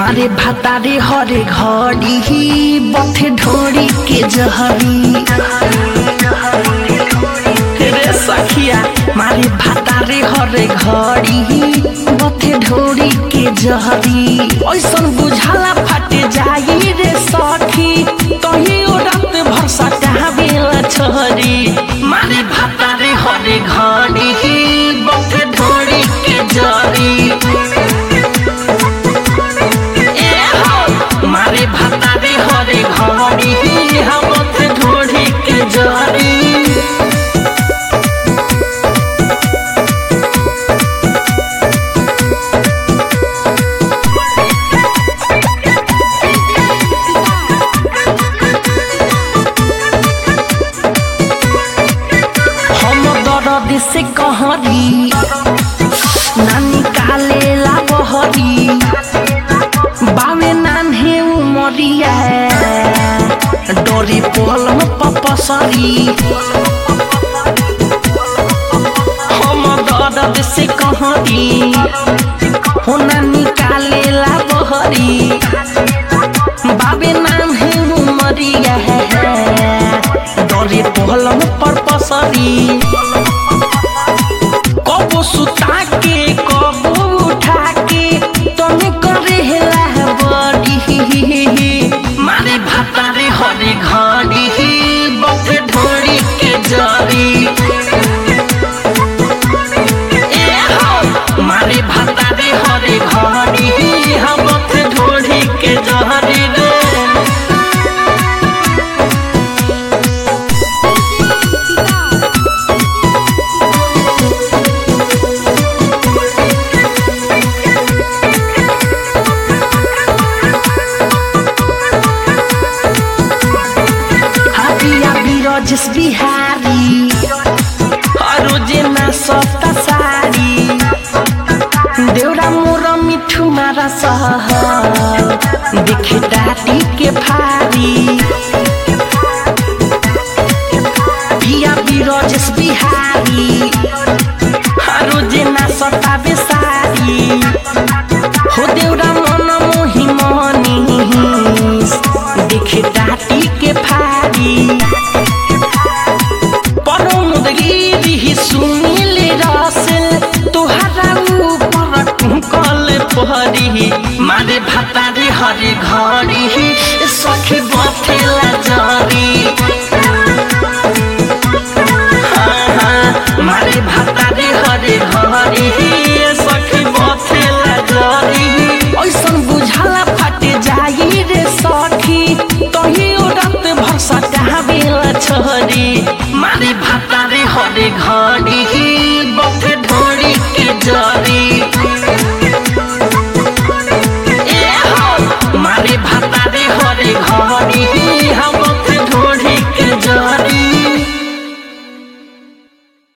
मारे भातारे हरे घड़ी बथे ढोरी के जहरी रे सखिया मारे भातारे हरे घड़ी बथे ढोरी के जहरी ऐसन बुझाला फाटे जाई रे सखी तही रात भरसा कहाँ बेला छहरी मारे भातारे हरे घड़ी बथे ढोरी के जहरी मारे भातारे हरे घड़ी हम ढोरी के जहरी से कहरी नानी काले ला बहरी बावे नान्हे उमरिया डोरी पलम पपसरी हम दर्द से कहरी हो नानी काले ला बहरी बावे नान्हे उमरिया डोरी पलम पर पसरी कबो सुता के कबो उठा के तने करे हेला बड़ी मारे भातारे हरे घड़ी बथे ढोरी के जरी मारे भातारे हरे घड़ी हम बथे ढोरी के जरी रे जिस बिहारी रोजे ना सस्ता साड़ी देवरा मोरा मिठू मारा सहल देखे डाटी के फारी पिया बिरजेश बिहारी रोजे ना सस्ता बेसारी हो देवरा मन मोही मनीस देखे डाटी के फारी मारे भातारे हरे